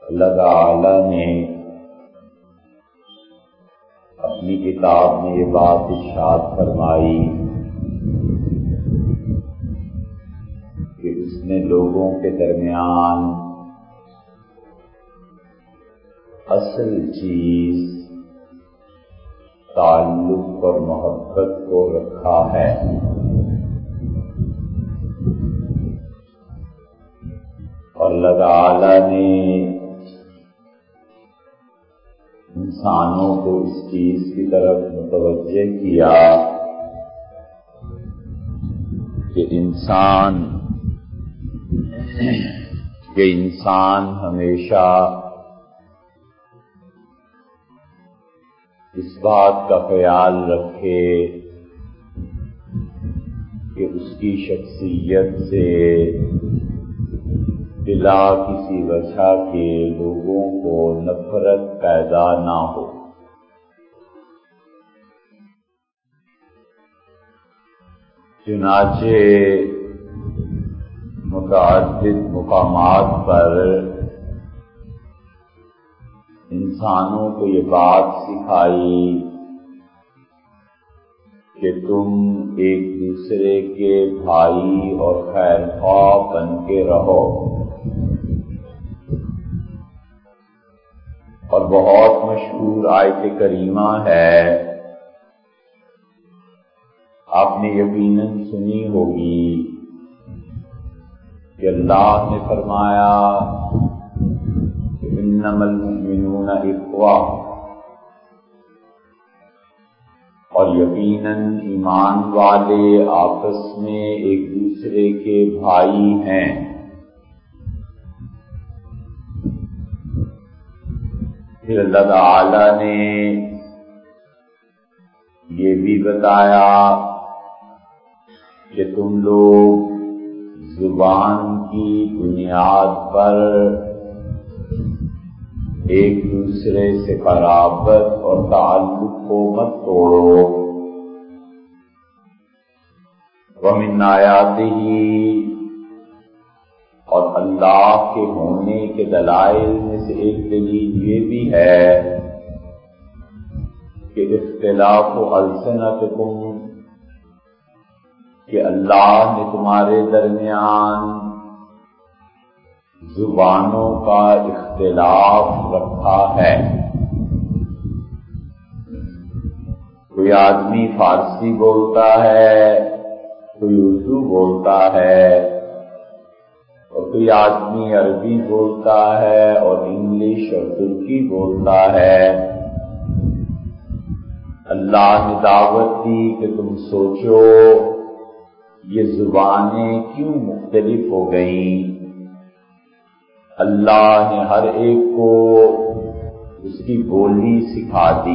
اللہ تعالی نے اپنی کتاب میں یہ بات ارشاد فرمائی کہ اس نے لوگوں کے درمیان اصل چیز تعلق اور محبت کو رکھا ہے۔ اور اللہ تعالی نے انسانوں کو اس چیز کی طرف متوجہ کیا کہ انسان ہمیشہ اس بات کا خیال رکھے کہ اس کی شخصیت سے بلا کسی وجہ کے لوگوں کو نفرت پیدا نہ ہو۔ چنانچہ متعدد مقامات پر انسانوں کو یہ بات سکھائی کہ تم ایک دوسرے کے بھائی اور خیر خواہ بن کے رہو، اور بہت مشہور آیت کریمہ ہے، آپ نے یقیناً سنی ہوگی کہ اللہ نے فرمایا انما المؤمنون اخوہ، اور یقیناً ایمان والے آپس میں ایک دوسرے کے بھائی ہیں۔ پھر اللہ تعالی نے یہ بھی بتایا کہ تم لوگ زبان کی بنیاد پر ایک دوسرے سے قرابت اور تعلق کو مت توڑو۔ وَمِنْ آیَاتِهِ، اور اللہ کے ہونے کے دلائل میں سے ایک دلیل یہ بھی ہے کہ اختلاف السنتکم، کہ اللہ نے تمہارے درمیان زبانوں کا اختلاف رکھا ہے۔ کوئی آدمی فارسی بولتا ہے، کوئی اردو بولتا ہے، اور کوئی آدمی عربی بولتا ہے اور انگلش اور ترکی بولتا ہے۔ اللہ نے دعوت دی کہ تم سوچو یہ زبانیں کیوں مختلف ہو گئیں۔ اللہ نے ہر ایک کو اس کی بولی سکھا دی۔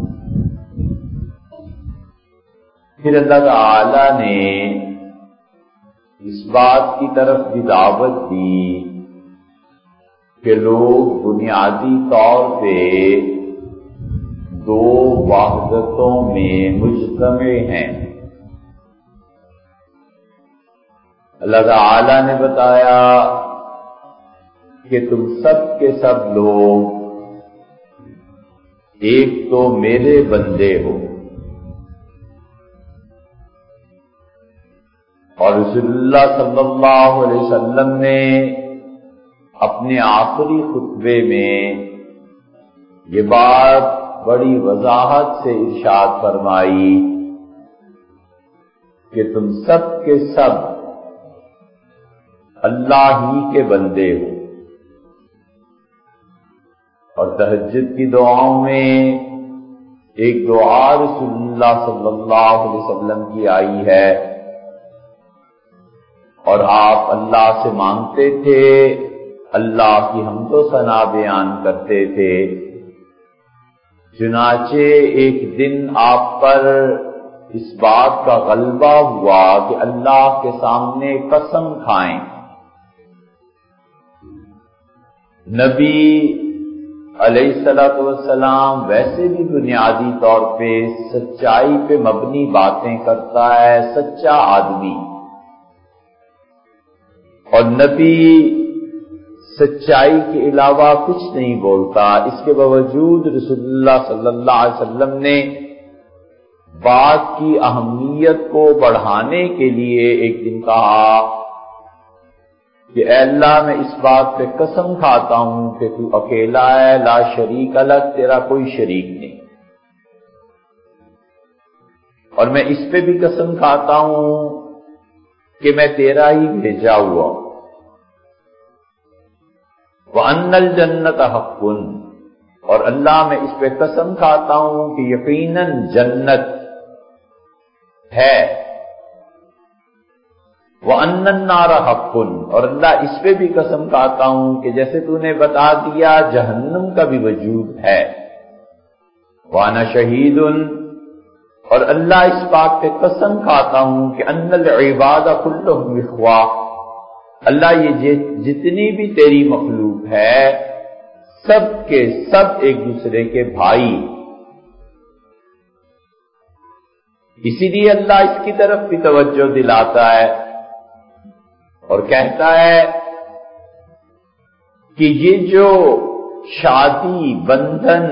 پھر اللہ تعالی نے اس بات کی طرف بھی دعوت دی کہ لوگ بنیادی طور پہ دو وحدتوں میں مجتمع ہیں۔ اللہ تعالی نے بتایا کہ تم سب کے سب لوگ ایک تو میرے بندے ہو، اور رسول اللہ صلی اللہ علیہ وسلم نے اپنے آخری خطبے میں یہ بات بڑی وضاحت سے ارشاد فرمائی کہ تم سب کے سب اللہ ہی کے بندے ہو۔ اور تہجد کی دعاؤں میں ایک دعا رسول اللہ صلی اللہ علیہ وسلم کی آئی ہے، اور آپ اللہ سے مانگتے تھے، اللہ کی حمد و ثنا بیان کرتے تھے۔ چنانچہ ایک دن آپ پر اس بات کا غلبہ ہوا کہ اللہ کے سامنے قسم کھائیں۔ نبی علیہ الصلوۃ والسلام ویسے بھی بنیادی طور پہ سچائی پہ مبنی باتیں کرتا ہے، سچا آدمی، اور نبی سچائی کے علاوہ کچھ نہیں بولتا۔ اس کے باوجود رسول اللہ صلی اللہ علیہ وسلم نے بات کی اہمیت کو بڑھانے کے لیے ایک دن کہا کہ اے اللہ، میں اس بات پہ قسم کھاتا ہوں کہ تو اکیلا ہے، لا شریک لک، تیرا کوئی شریک نہیں، اور میں اس پہ بھی قسم کھاتا ہوں کہ میں تیرا ہی بھیجا ہوا ہوں۔ وَأَنَّ الْجَنَّةَ حَقٌّ، اور اللہ میں اس پہ قسم کھاتا ہوں کہ یقیناً جنت ہے۔ وَأَنَّ النَّارَ حَقٌّ، اور اللہ اس پہ بھی قسم کھاتا ہوں کہ جیسے تو نے بتا دیا جہنم کا بھی وجود ہے۔ وَأَنَا شَهِيدٌ، اور اللہ اس بات پہ قسم کھاتا ہوں کہ ان العباد كلهم اخوہ، اللہ یہ جتنی بھی تیری مخلوق ہے سب کے سب ایک دوسرے کے بھائی۔ اسی لیے اللہ اس کی طرف بھی توجہ دلاتا ہے اور کہتا ہے کہ یہ جو شادی، بندھن،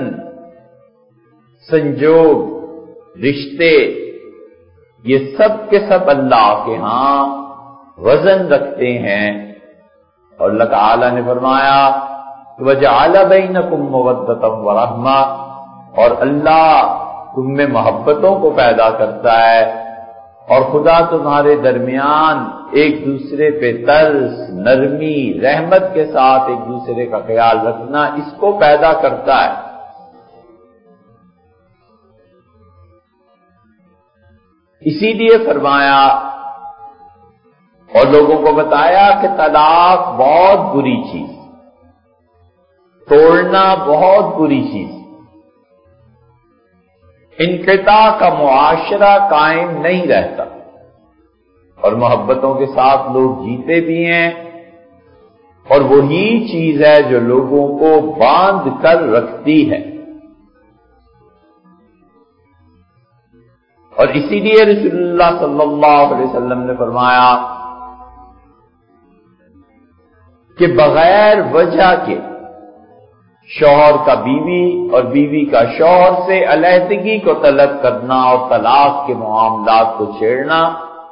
سنجوگ، رشتے، یہ سب کے سب اللہ کے ہاں وزن رکھتے ہیں۔ اور اللہ تعالی نے فرمایا وَجَعَلَ بَيْنَكُمْ مَوَدَّةً وَرَحْمَةً، اور اللہ تم میں محبتوں کو پیدا کرتا ہے، اور خدا تمہارے درمیان ایک دوسرے پہ ترس، نرمی، رحمت کے ساتھ ایک دوسرے کا خیال رکھنا، اس کو پیدا کرتا ہے۔ اسی لیے فرمایا اور لوگوں کو بتایا کہ طلاق بہت بری چیز، توڑنا بہت بری چیز، انقطاع کا معاشرہ قائم نہیں رہتا، اور محبتوں کے ساتھ لوگ جیتے بھی ہیں، اور وہی چیز ہے جو لوگوں کو باندھ کر رکھتی ہے۔ اور اسی لیے رسول اللہ صلی اللہ علیہ وسلم نے فرمایا کہ بغیر وجہ کے شوہر کا بیوی اور بیوی کا شوہر سے علیحدگی کو طلب کرنا اور طلاق کے معاملات کو چھیڑنا،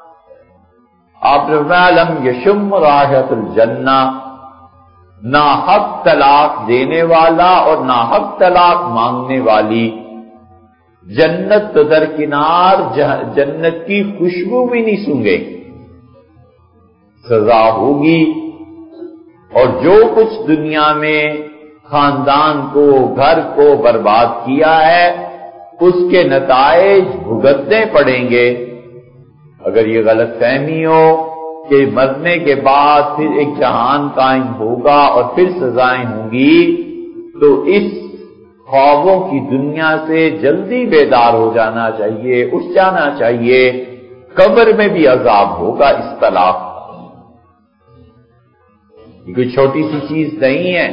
آپ نے فرمایا لم یشم رائحۃ الجنہ، ناحق طلاق دینے والا اور ناحق طلاق مانگنے والی جنت تو درکنار جنت کی خوشبو بھی نہیں سونگے، سزا ہوگی۔ اور جو کچھ دنیا میں خاندان کو، گھر کو برباد کیا ہے، اس کے نتائج بھگتنے پڑیں گے۔ اگر یہ غلط فہمی ہو کہ مرنے کے بعد پھر ایک جہان قائم ہوگا اور پھر سزائیں ہوں گی، تو اس خوابوں کی دنیا سے جلدی بیدار ہو جانا چاہیے، اٹھ جانا چاہیے۔ قبر میں بھی عذاب ہوگا اس طلاق، یہ کوئی چھوٹی سی چیز نہیں ہے۔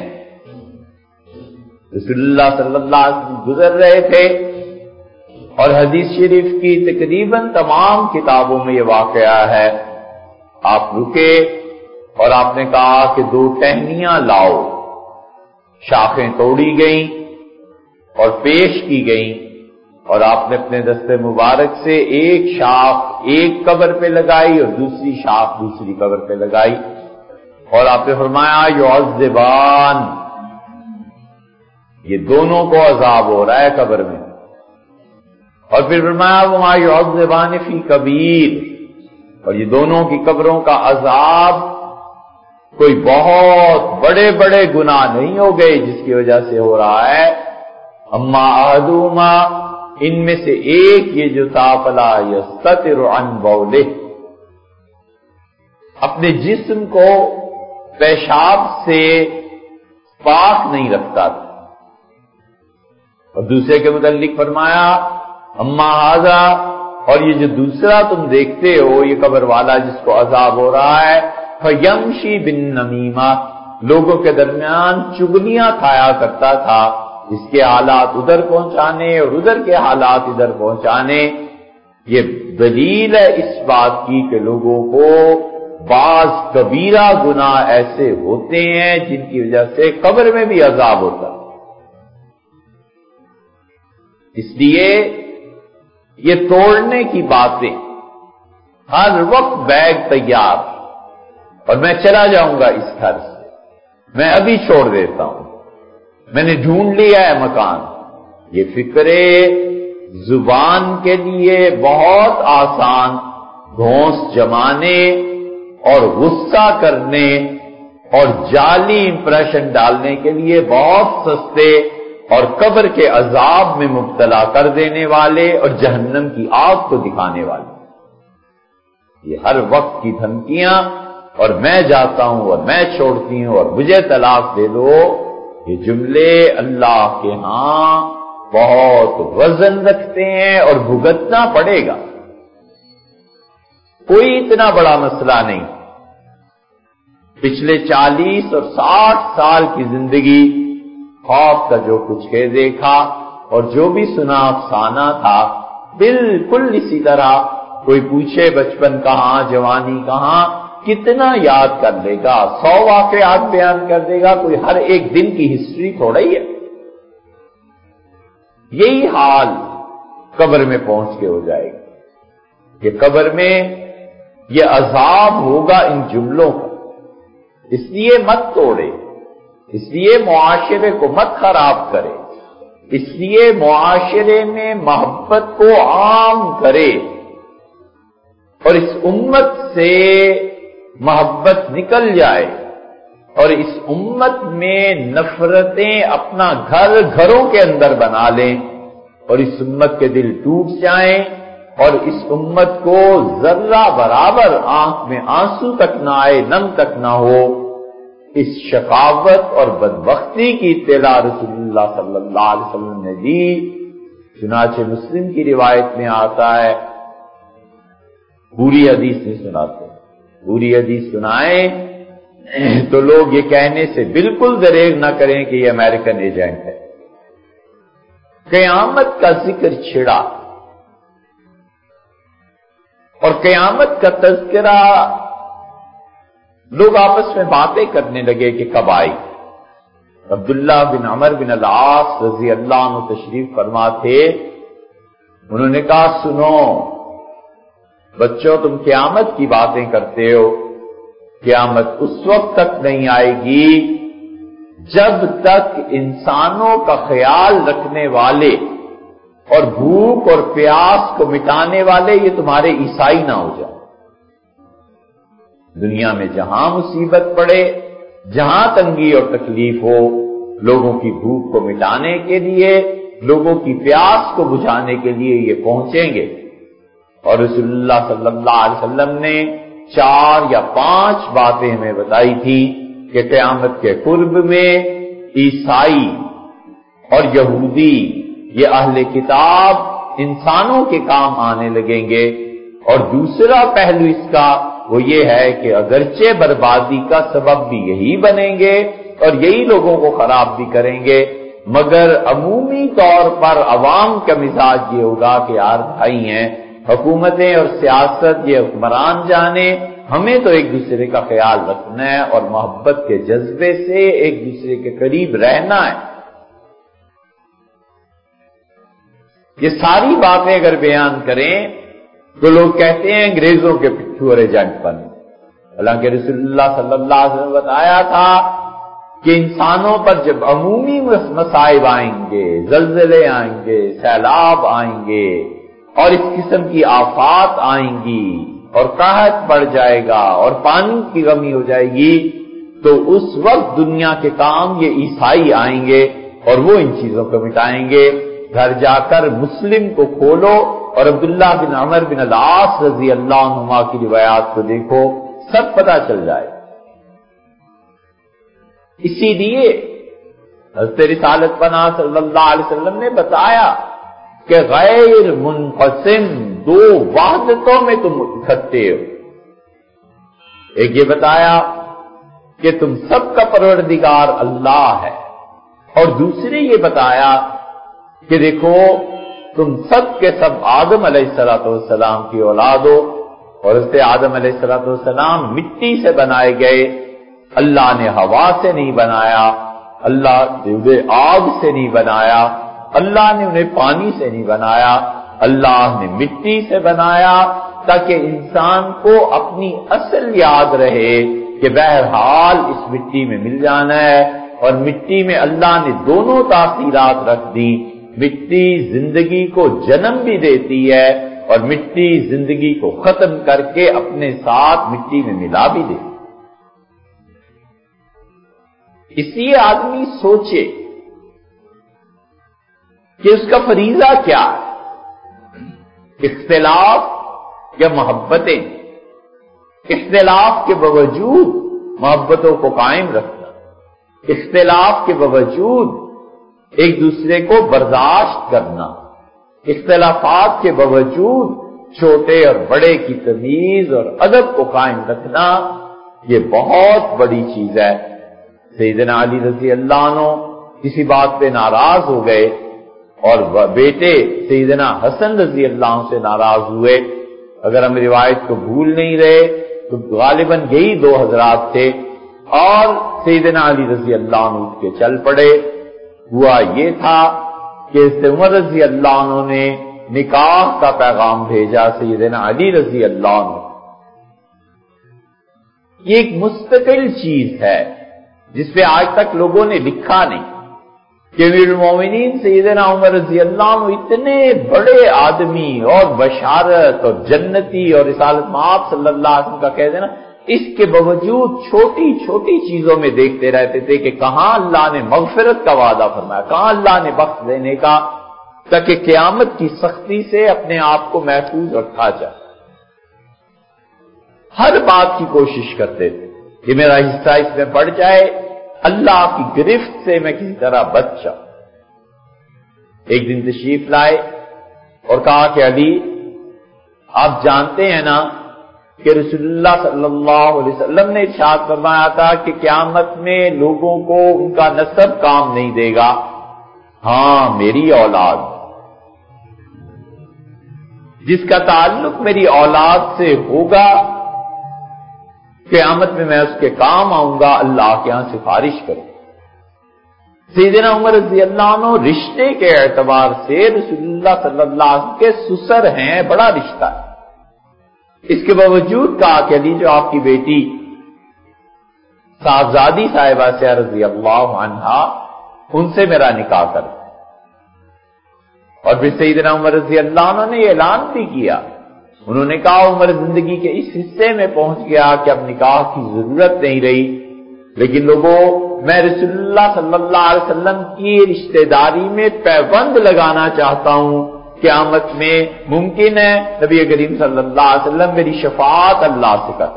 رسول اللہ صلی اللہ علیہ وسلم گزر رہے تھے اور حدیث شریف کی تقریباً تمام کتابوں میں یہ واقعہ ہے۔ آپ رکے اور آپ نے کہا کہ 2 ٹہنیاں لاؤ، شاخیں توڑی گئیں اور پیش کی گئیں، اور آپ نے اپنے دست مبارک سے ایک شاخ ایک قبر پہ لگائی اور دوسری شاخ دوسری قبر پہ لگائی، اور آپ نے فرمایا یعذبان، یہ دونوں کو عذاب ہو رہا ہے قبر میں، اور پھر فرمایا وما یعذبان فی کبیر، اور یہ دونوں کی قبروں کا عذاب کوئی بہت بڑے بڑے گناہ نہیں ہو گئے جس کی وجہ سے ہو رہا ہے۔ اما احدہما، ان میں سے ایک یہ جو تھا فلا یستتر عن بولہ، اپنے جسم کو پیشاب سے پاک نہیں رکھتا تھا، اور دوسرے کے متعلق فرمایا اما ھذا، اور یہ جو دوسرا تم دیکھتے ہو یہ قبر والا جس کو عذاب ہو رہا ہے، فیمشی بالنمیمہ، لوگوں کے درمیان چگلیاں کھایا کرتا تھا، اس کے حالات ادھر پہنچانے اور ادھر کے حالات ادھر پہنچانے۔ یہ دلیل ہے اس بات کی کہ لوگوں کو بعض کبیرہ گناہ ایسے ہوتے ہیں جن کی وجہ سے قبر میں بھی عذاب ہوتا ہے۔ اس لیے یہ توڑنے کی باتیں ہر وقت بیگ تیار اور میں چلا جاؤں گا اس گھر سے، میں ابھی چھوڑ دیتا ہوں، میں نے ڈھونڈ لیا ہے مکان، یہ فکرے زبان کے لیے بہت آسان، گھونس جمانے اور غصہ کرنے اور جعلی امپریشن ڈالنے کے لیے بہت سستے اور قبر کے عذاب میں مبتلا کر دینے والے اور جہنم کی آگ کو دکھانے والے، یہ ہر وقت کی دھمکیاں اور میں جاتا ہوں اور میں چھوڑتی ہوں اور مجھے طلاق دے دو، یہ جملے اللہ کے ہاں بہت وزن رکھتے ہیں اور بھگتنا پڑے گا۔ کوئی اتنا بڑا مسئلہ نہیں۔ پچھلے 40 اور 60 سال کی زندگی خواب کا جو کچھ ہے دیکھا اور جو بھی سنا افسانہ تھا، بالکل اسی طرح کوئی پوچھے بچپن کہاں، جوانی کہاں، کتنا یاد کر لے گا، 100 واقعات بیان کر دے گا، کوئی ہر ایک دن کی ہسٹری تھوڑا ہی ہے۔ یہی حال قبر میں پہنچ کے ہو جائے گا کہ قبر میں یہ عذاب ہوگا ان جملوں کا، اس لیے مت توڑے، اس لیے معاشرے کو مت خراب کرے، اس لیے معاشرے میں محبت کو عام کرے اور اس امت سے محبت نکل جائے اور اس امت میں نفرتیں اپنا گھروں کے اندر بنا لیں اور اس امت کے دل ٹوٹ جائیں اور اس امت کو ذرہ برابر آنکھ میں آنسو تک نہ آئے، نم تک نہ ہو۔ اس شقاوت اور بدبختی کی اطلاع رسول اللہ صلی اللہ علیہ وسلم نے دی۔ چنانچہ مسلم کی روایت میں آتا ہے، پوری حدیث نہیں سناتے، پوری حدیث سنائیں تو لوگ یہ کہنے سے بالکل دریغ نہ کریں کہ یہ امریکن ایجنٹ ہے۔ قیامت کا ذکر چھڑا اور قیامت کا تذکرہ، لوگ آپس میں باتیں کرنے لگے کہ کب آئی۔ عبداللہ بن عمر بن العاص رضی اللہ عنہ تشریف فرما تھے، انہوں نے کہا سنو بچوں، تم قیامت کی باتیں کرتے ہو، قیامت اس وقت تک نہیں آئے گی جب تک انسانوں کا خیال رکھنے والے اور بھوک اور پیاس کو مٹانے والے یہ تمہارے عیسائی نہ ہو جائیں۔ دنیا میں جہاں مصیبت پڑے، جہاں تنگی اور تکلیف ہو، لوگوں کی بھوک کو مٹانے کے لیے، لوگوں کی پیاس کو بجھانے کے لیے یہ پہنچیں گے۔ اور رسول اللہ صلی اللہ علیہ وسلم نے 4 یا 5 باتیں ہمیں بتائی تھی کہ قیامت کے قرب میں عیسائی اور یہودی، یہ اہل کتاب، انسانوں کے کام آنے لگیں گے۔ اور دوسرا پہلو اس کا وہ یہ ہے کہ اگرچہ بربادی کا سبب بھی یہی بنیں گے اور یہی لوگوں کو خراب بھی کریں گے، مگر عمومی طور پر عوام کا مزاج یہ ہوگا کہ یار بھائی ہیں، حکومتیں اور سیاست یہ حکمران جانے، ہمیں تو ایک دوسرے کا خیال رکھنا ہے اور محبت کے جذبے سے ایک دوسرے کے قریب رہنا ہے۔ یہ ساری باتیں اگر بیان کریں تو لوگ کہتے ہیں انگریزوں کے پٹھو اور ایجنٹ بنے، حالانکہ رسول اللہ صلی اللہ علیہ وسلم نے بتایا تھا کہ انسانوں پر جب عمومی مصائب آئیں گے، زلزلے آئیں گے، سیلاب آئیں گے اور اس قسم کی آفات آئیں گی اور قحط بڑھ جائے گا اور پانی کی کمی ہو جائے گی، تو اس وقت دنیا کے کام یہ عیسائی آئیں گے اور وہ ان چیزوں کو مٹائیں گے۔ گھر جا کر مسلم کو کھولو اور عبداللہ بن عمر بن العاص رضی اللہ عنہما کی روایات کو دیکھو، سب پتہ چل جائے۔ اسی لیے حضرت رسالت پناہ صلی اللہ علیہ وسلم نے بتایا کہ غیر منقسم 2 وحدتوں میں تم اکٹھے ہو۔ ایک یہ بتایا کہ تم سب کا پروردگار اللہ ہے، اور دوسرے یہ بتایا کہ دیکھو تم سب کے سب آدم علیہ السلام کی اولاد ہو، اور حضرت آدم علیہ السلام مٹی سے بنائے گئے، اللہ نے ہوا سے نہیں بنایا، اللہ نے انہیں آگ سے نہیں بنایا، اللہ نے انہیں پانی سے نہیں بنایا، اللہ نے مٹی سے بنایا تاکہ انسان کو اپنی اصل یاد رہے کہ بہرحال اس مٹی میں مل جانا ہے۔ اور مٹی میں اللہ نے دونوں تاثیرات رکھ دی، مٹی زندگی کو جنم بھی دیتی ہے اور مٹی زندگی کو ختم کر کے اپنے ساتھ مٹی میں ملا بھی دیتی۔ اس لیے آدمی سوچے کہ اس کا فریضہ کیا ہے، اختلاف یا محبتیں، اختلاف کے باوجود محبتوں کو قائم رکھنا، اختلاف کے باوجود ایک دوسرے کو برداشت کرنا، اختلافات کے باوجود چھوٹے اور بڑے کی تمیز اور ادب کو قائم رکھنا، یہ بہت بڑی چیز ہے۔ سیدنا علی رضی اللہ عنہ کسی بات پہ ناراض ہو گئے اور بیٹے سیدنا حسن رضی اللہ عنہ سے ناراض ہوئے۔ اگر ہم روایت کو بھول نہیں رہے تو غالباً یہی دو حضرات تھے، اور سیدنا علی رضی اللہ عنہ اٹھ کے چل پڑے۔ ہوا یہ تھا کہ عمر رضی اللہ عنہ نے نکاح کا پیغام بھیجا سیدنا علی رضی اللہ عنہ۔ یہ ایک مستقل چیز ہے جس پہ آج تک لوگوں نے لکھا نہیں کہ امیر المومنین سیدنا عمر رضی اللہ عنہ اتنے بڑے آدمی اور بشارت اور جنتی اور رسالت مآب صلی اللہ علیہ وسلم کا کہہ دینا، اس کے باوجود چھوٹی چھوٹی چیزوں میں دیکھتے رہتے تھے کہ کہاں اللہ نے مغفرت کا وعدہ فرمایا، کہاں اللہ نے بخش دینے کا، تاکہ قیامت کی سختی سے اپنے آپ کو محفوظ رکھا جائے۔ ہر بات کی کوشش کرتے تھے کہ میرا حصہ اس میں پڑ جائے، اللہ کی گرفت سے میں کسی طرح بچ جاؤں۔ ایک دن تشریف لائے اور کہا کہ علی، آپ جانتے ہیں نا کہ رسول اللہ صلی اللہ علیہ وسلم نے ارشاد فرمایا تھا کہ قیامت میں لوگوں کو ان کا نسب کام نہیں دے گا۔ ہاں، میری اولاد، جس کا تعلق میری اولاد سے ہوگا، قیامت میں میں اس کے کام آؤں گا، اللہ کے ہاں سفارش کروں۔ سیدنا عمر رضی اللہ عنہ رشتے کے اعتبار سے رسول اللہ صلی اللہ علیہ وسلم کے سسر ہیں، بڑا رشتہ ہے۔ اس کے باوجود کہا کہ علی، جو آپ کی بیٹی صاحبزادی صاحبہ سے رضی اللہ عنہا، ان سے میرا نکاح کر۔ اور پھر سیدنا عمر رضی اللہ عنہ نے یہ اعلان بھی کیا، انہوں نے کہا عمر زندگی کے اس حصے میں پہنچ گیا کہ اب نکاح کی ضرورت نہیں رہی، لیکن لوگوں، میں رسول اللہ صلی اللہ علیہ وسلم کی رشتہ داری میں پیوند لگانا چاہتا ہوں۔ قیامت میں ممکن ہے نبی کریم صلی اللہ علیہ وسلم میری شفاعت اللہ سے کر۔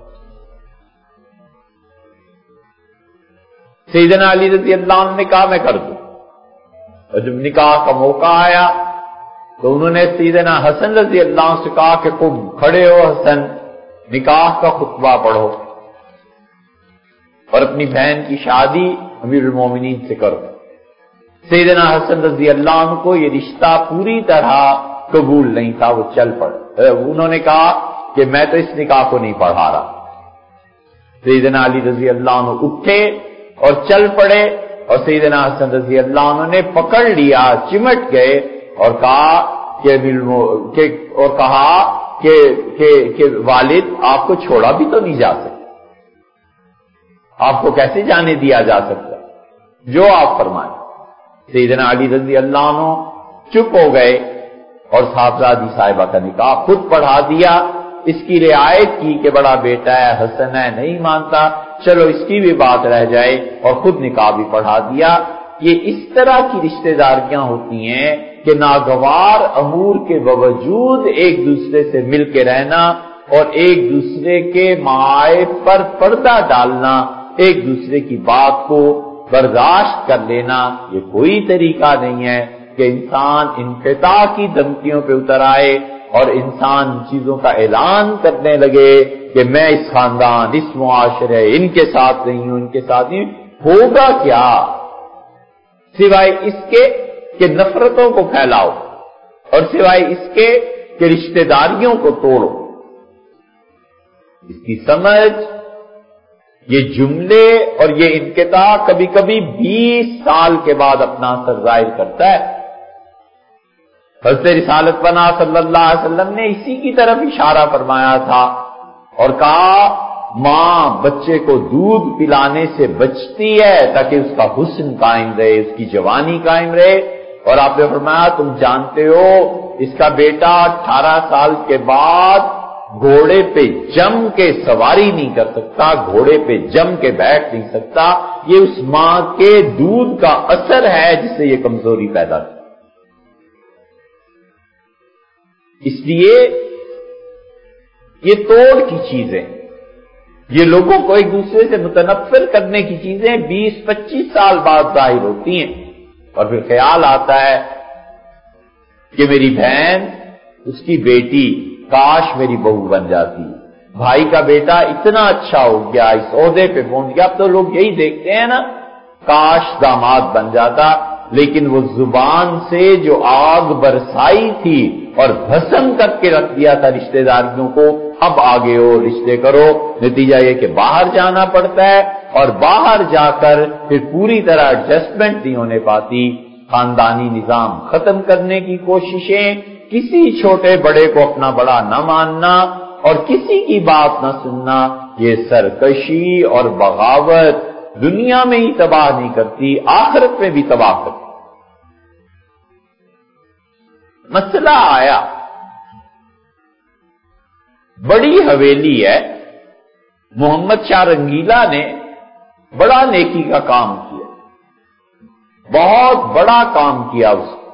سیدنا علی رضی اللہ عنہ نے کہا میں کر دوں۔ اور جب نکاح کا موقع آیا تو انہوں نے سیدنا حسن رضی اللہ عنہ سے کہا کہ تم کھڑے ہو حسن، نکاح کا خطبہ پڑھو اور اپنی بہن کی شادی امیر المومنین سے کرو۔ سیدنا حسن رضی اللہ عنہ کو یہ رشتہ پوری طرح قبول نہیں تھا، وہ چل پڑے۔ انہوں نے کہا کہ میں تو اس نکاح کو نہیں پڑھا رہا۔ سیدنا علی رضی اللہ عنہ اٹھے اور چل پڑے، اور سیدنا حسن رضی اللہ عنہ نے پکڑ لیا، چمٹ گئے اور کہا کہ والد، آپ کو چھوڑا بھی تو نہیں جا سکتا، آپ کو کیسے جانے دیا جا سکتا، جو آپ فرمائیں۔ سیدنا علی رضی اللہ عنہ چپ ہو گئے اور صاحبزادی صاحبہ کا نکاح خود پڑھا دیا۔ اس کی رعایت کی کہ بڑا بیٹا ہے، حسن ہے، نہیں مانتا، چلو اس کی بھی بات رہ جائے، اور خود نکاح بھی پڑھا دیا۔ یہ اس طرح کی رشتہ داریاں ہوتی ہیں کہ ناگوار امور کے باوجود ایک دوسرے سے مل کے رہنا اور ایک دوسرے کے معائب پر پردہ ڈالنا، ایک دوسرے کی بات کو برداشت کر لینا، یہ کوئی طریقہ نہیں ہے کہ انسان انقطاع کی دھمکیوں پہ اتر آئے اور انسان چیزوں کا اعلان کرنے لگے کہ میں اس خاندان، اس معاشرے، ان کے ساتھ نہیں ہوں، ان کے ساتھ نہیں ہوں۔ ہوگا کیا سوائے اس کے کہ نفرتوں کو پھیلاؤ، اور سوائے اس کے کہ رشتہ داریوں کو توڑو۔ اس کی سمجھ، یہ جملے اور یہ انقطاع کبھی کبھی 20 سال کے بعد اپنا اثر ظاہر کرتا ہے۔ حضرت رسالت پناہ صلی اللہ علیہ وسلم نے اسی کی طرف اشارہ فرمایا تھا اور کہا ماں بچے کو دودھ پلانے سے بچتی ہے تاکہ اس کا حسن قائم رہے، اس کی جوانی قائم رہے، اور آپ نے فرمایا تم جانتے ہو اس کا بیٹا 18 سال کے بعد گھوڑے پہ جم کے سواری نہیں کر سکتا، گھوڑے پہ جم کے بیٹھ نہیں سکتا، یہ اس ماں کے دودھ کا اثر ہے جس سے یہ کمزوری پیدا کی۔ اس لیے یہ توڑ کی چیزیں، یہ لوگوں کو ایک دوسرے سے متنفر کرنے کی چیزیں 20-25 سال بعد ظاہر ہوتی ہیں، اور پھر خیال آتا ہے کہ میری بہن، اس کی بیٹی کاش میری بہو بن جاتی، بھائی کا بیٹا اتنا اچھا ہو گیا، اس عہدے پہ پہنچ گیا۔ اب تو لوگ یہی دیکھتے ہیں نا، کاش داماد بن جاتا، لیکن وہ زبان سے جو آگ برسائی تھی اور بھسم کر کے رکھ دیا تھا رشتہ داریوں کو، اب آگے ہو رشتے کرو، نتیجہ یہ کہ باہر جانا پڑتا ہے، اور باہر جا کر پھر پوری طرح ایڈجسٹمنٹ نہیں ہونے پاتی۔ خاندانی نظام ختم کرنے کی کوششیں، کسی چھوٹے بڑے کو اپنا بڑا نہ ماننا اور کسی کی بات نہ سننا، یہ سرکشی اور بغاوت دنیا میں ہی تباہ نہیں کرتی، آخرت میں بھی تباہ کرتی۔ مسئلہ آیا، بڑی حویلی ہے، محمد شاہ رنگیلا نے بڑا نیکی کا کام کیا، بہت بڑا کام کیا اس نے،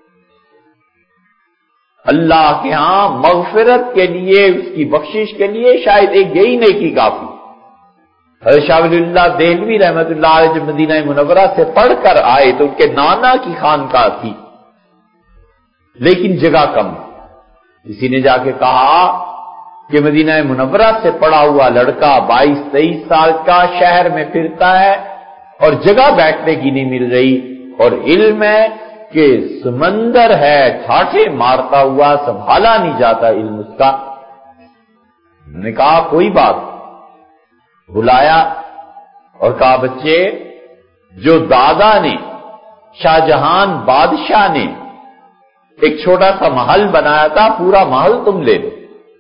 اللہ کے ہاں مغفرت کے لیے، اس کی بخشش کے لیے شاید ایک یہی نیکی کافی۔ حضرت شاہ ولی اللہ دہلوی رحمت اللہ علیہ جب مدینہ منورہ سے پڑھ کر آئے تو ان کے نانا کی خانقاہ تھی، لیکن جگہ کم۔ کسی نے جا کے کہا کہ مدینہ منورہ سے پڑا ہوا لڑکا 22-23 سال کا شہر میں پھرتا ہے اور جگہ بیٹھنے کی نہیں مل رہی، اور علم ہے کہ سمندر ہے، ٹھاٹھے مارتا ہوا سنبھالا نہیں جاتا علم اس کا۔ انہوں نے کہا کوئی بات، بلایا اور کہا بچے، جو دادا نے، شاہ جہان بادشاہ نے ایک چھوٹا سا محل بنایا تھا، پورا محل تم لے لو،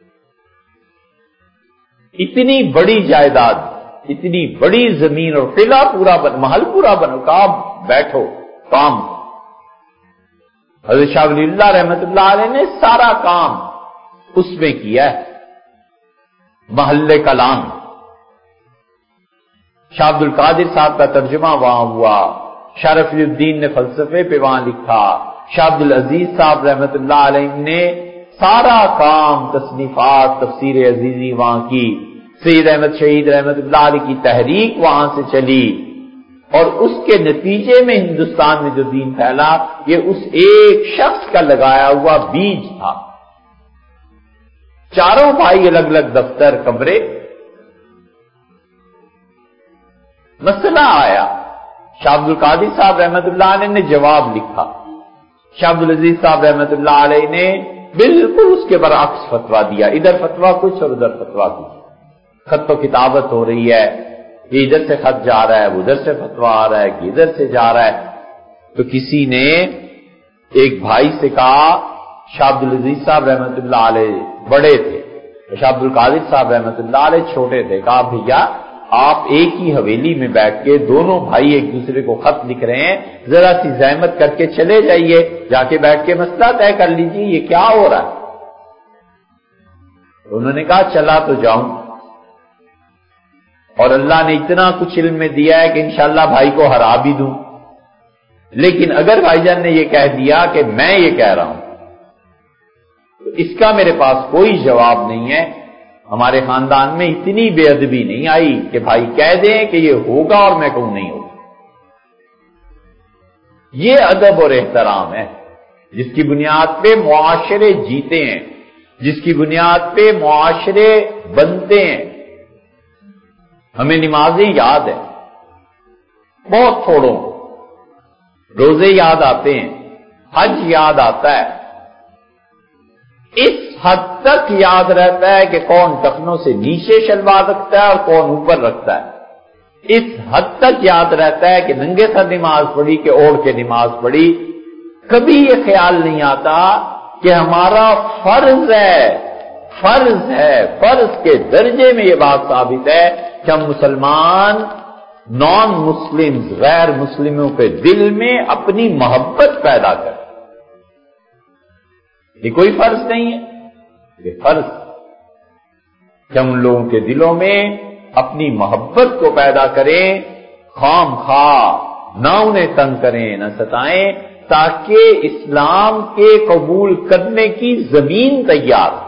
اتنی بڑی جائیداد، اتنی بڑی زمین اور قلعہ پورا محل پورا بنو، کہا بیٹھو کام۔ حضرت شاہ ولی اللہ رحمت اللہ علیہ نے سارا کام اس میں کیا ہے، محل کلام۔ شاہ عبد القادر صاحب کا ترجمہ وہاں ہوا، شاہ رفیع الدین نے فلسفے پہ وہاں لکھا، شاہ عبد العزیز صاحب رحمت اللہ علیہ نے سارا کام، تصنیفات، تفسیر عزیزی وہاں کی، سید احمد شہید رحمت اللہ علیہ کی تحریک وہاں سے چلی، اور اس کے نتیجے میں ہندوستان میں جو دین پھیلا، یہ اس ایک شخص کا لگایا ہوا بیج تھا۔ چاروں بھائی الگ الگ دفتر، کمرے۔ مسئلہ آیا، شاہ عبد القادر صاحب رحمت اللہ علیہ نے جواب لکھا، شاہ عبد العزیز صاحب رحمت اللہ علیہ نے بالکل اس کے برعکس فتویٰ دیا، ادھر فتویٰ کچھ اور ادھر فتویٰ کچھ، خط و کتابت ہو رہی ہے، یہ ادھر سے خط جا رہا ہے، ادھر سے فتویٰ آ رہا ہے کہ ادھر سے جا رہا ہے۔ تو کسی نے ایک بھائی سے کہا، شاہ عبد العزیز صاحب رحمت اللہ علیہ بڑے تھے، شاہ عبد القادر صاحب رحمت اللہ علیہ چھوٹے تھے، کہا بھیا آپ ایک ہی حویلی میں بیٹھ کے دونوں بھائی ایک دوسرے کو خط لکھ رہے ہیں، ذرا سی زحمت کر کے چلے جائیے، جا کے بیٹھ کے مسئلہ طے کر لیجیے یہ کیا ہو رہا ہے۔ انہوں نے کہا چلا تو جاؤں، اور اللہ نے اتنا کچھ علم میں دیا ہے کہ انشاءاللہ بھائی کو ہرا بھی دوں، لیکن اگر بھائی جان نے یہ کہہ دیا کہ میں یہ کہہ رہا ہوں تو اس کا میرے پاس کوئی جواب نہیں ہے۔ ہمارے خاندان میں اتنی بے ادبی نہیں آئی کہ بھائی کہہ دیں کہ یہ ہوگا اور میں کہوں نہیں ہوگا۔ یہ ادب اور احترام ہے جس کی بنیاد پہ معاشرے جیتے ہیں، جس کی بنیاد پہ معاشرے بنتے ہیں۔ ہمیں نمازیں یاد ہے، بہت تھوڑوں، روزے یاد آتے ہیں، حج یاد آتا ہے۔ اس حد تک یاد رہتا ہے کہ کون ٹخنوں سے نیچے شلوار رکھتا ہے اور کون اوپر رکھتا ہے، اس حد تک یاد رہتا ہے کہ ننگے سر نماز پڑھی کہ اوڑھ کے نماز پڑھی۔ کبھی یہ خیال نہیں آتا کہ ہمارا فرض ہے، فرض کے درجے میں یہ بات ثابت ہے کہ ہم مسلمان نان مسلم غیر مسلموں کے دل میں اپنی محبت پیدا کریں۔ یہ کوئی فرض نہیں ہے، یہ فرض کہ ہم ان لوگوں کے دلوں میں اپنی محبت کو پیدا کریں، خام خواہ نہ انہیں تنگ کریں نہ ستائیں، تاکہ اسلام کے قبول کرنے کی زمین تیار ہو،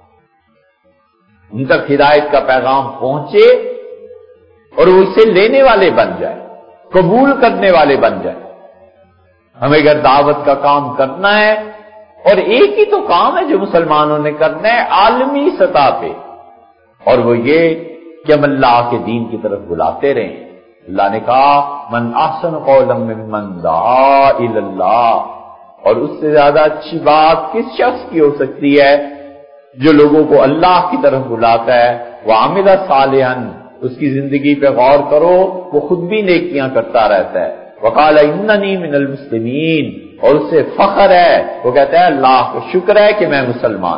ان تک ہدایت کا پیغام پہنچے اور وہ اسے لینے والے بن جائے، قبول کرنے والے بن جائے۔ ہمیں اگر دعوت کا کام کرنا ہے، اور ایک ہی تو کام ہے جو مسلمانوں نے کرنا ہے عالمی سطح پہ، اور وہ یہ کہ ہم اللہ کے دین کی طرف بلاتے رہیں۔ اللہ نے کہا من احسن قولا ممن دعا الی اللہ، اور اس سے زیادہ اچھی بات کس شخص کی ہو سکتی ہے جو لوگوں کو اللہ کی طرف بلاتا ہے، وعمل صالحا، اس کی زندگی پہ غور کرو، وہ خود بھی نیکیاں کرتا رہتا ہے، وقال اننی من المسلمین، اور اس سے فخر ہے، وہ کہتا ہے اللہ کو شکر ہے کہ میں مسلمان۔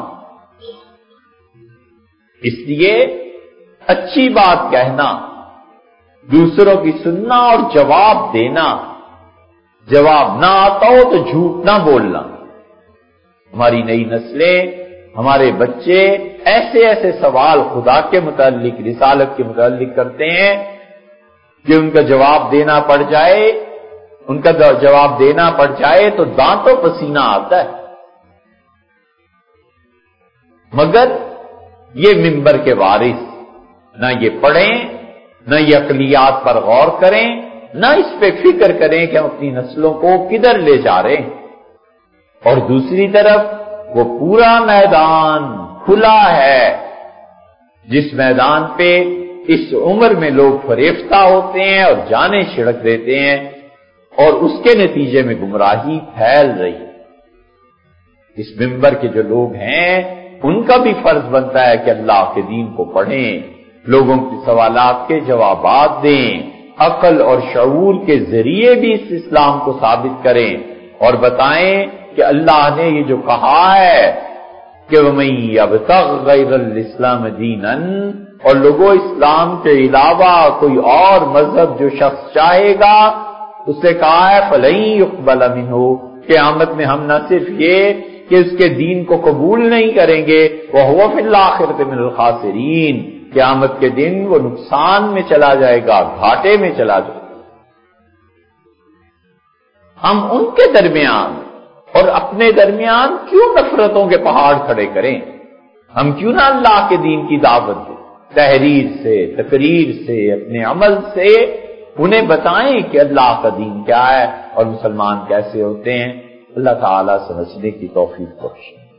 اس لیے اچھی بات کہنا، دوسروں کی سننا اور جواب دینا، جواب نہ آتا ہو تو جھوٹ نہ بولنا۔ ہماری نئی نسلیں، ہمارے بچے ایسے ایسے سوال خدا کے متعلق، رسالت کے متعلق کرتے ہیں کہ ان کا جواب دینا پڑ جائے تو دانتوں پسینہ آتا ہے، مگر یہ منبر کے وارث نہ یہ پڑھیں، نہ یہ عقلیات پر غور کریں، نہ اس پہ فکر کریں کہ ہم اپنی نسلوں کو کدھر لے جا رہے ہیں۔ اور دوسری طرف وہ پورا میدان کھلا ہے جس میدان پہ اس عمر میں لوگ فریفتہ ہوتے ہیں اور جانیں چھڑک دیتے ہیں، اور اس کے نتیجے میں گمراہی پھیل رہی ہے۔ اس منبر کے جو لوگ ہیں ان کا بھی فرض بنتا ہے کہ اللہ کے دین کو پڑھیں، لوگوں کے سوالات کے جوابات دیں، عقل اور شعور کے ذریعے بھی اس اسلام کو ثابت کریں اور بتائیں کہ اللہ نے یہ جو کہا ہے کہ وَمَن يَبْتَغِ غَيْرَ الْإِسْلَامِ دِينًا، اور لوگوں اسلام کے علاوہ کوئی اور مذہب جو شخص چاہے گا، اس نے کہا ہے فَلَن يُقْبَلَ مِنْهُ، قیامت میں ہم نہ صرف یہ کہ اس کے دین کو قبول نہیں کریں گے، وَهُوَ فِي الْآخِرَةِ مِنَ الْخَاسِرِينَ، قیامت کے دن وہ نقصان میں چلا جائے گا، گھاٹے میں چلا جائے گا۔ ہم ان کے درمیان اور اپنے درمیان کیوں نفرتوں کے پہاڑ کھڑے کریں؟ ہم کیوں نہ اللہ کے دین کی دعوت دیں، تحریر سے، تقریر سے، اپنے عمل سے انہیں بتائیں کہ اللہ کا دین کیا ہے اور مسلمان کیسے ہوتے ہیں۔ اللہ تعالیٰ سمجھنے کی توفیق بخشے۔